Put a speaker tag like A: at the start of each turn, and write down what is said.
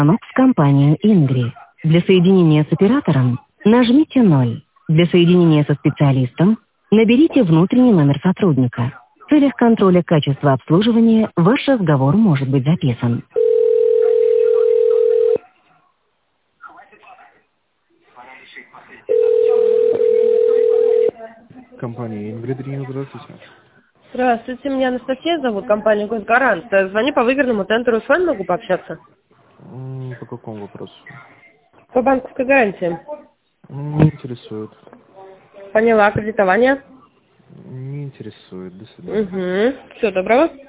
A: Звонок в компанию «Ингри». Для соединения с оператором нажмите 0. Для соединения со специалистом наберите внутренний номер сотрудника. В целях контроля качества обслуживания ваш разговор может быть записан.
B: Компания Ингридрин, здравствуйте.
C: Здравствуйте, меня Анастасия зовут, компания «Госгарант». Звоню по выигранному тендеру, с вами могу пообщаться?
B: По какому вопросу?
C: По банковской гарантии.
B: Не интересует.
C: Поняла, кредитование.
B: Не интересует. До свидания.
C: Угу. Всего доброго.